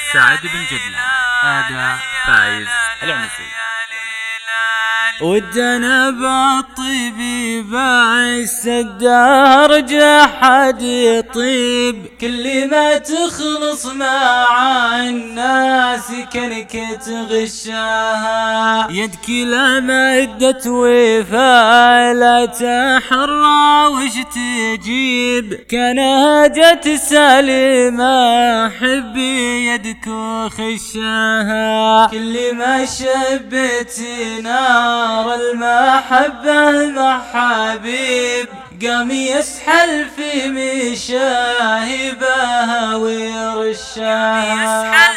سعد بن جدلان. أداء فايز العنسي. ودنا بالطيب باعث الدهر جحد يطيب، كل ما تخلص مع الناس كنك تغشاها، يدك لا مدت وفا لا تحرى وش تجيب، كان هجت سالمة حبي يدك وخشاها، كل ما شبت نار المحبة مع حبيب قام يسحل في مشاهبها ويرشاها،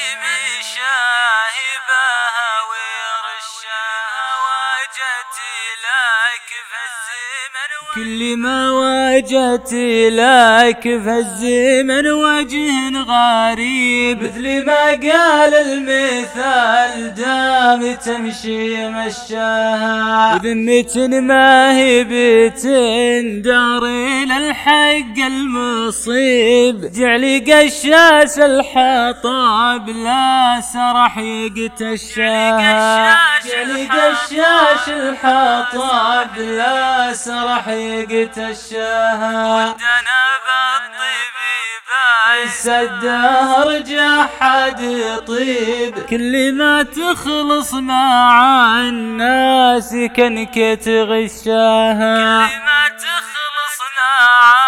كل ما وجدت لك في الزمن وجه غريب، مثل ما قال المثال دام تمشي مشاها، وذمة ما هي بتندار إلى الحق المصيب، جعلي قشاش الحطاب لا سرح يقتشاها، جعلي قشاش الحطاب لا سرح يقتشاها، ودنا بالطيب باعث الدهر جحد طيب، كل ما تخلص مع الناس كنك تغشاها، كل ما تخلص مع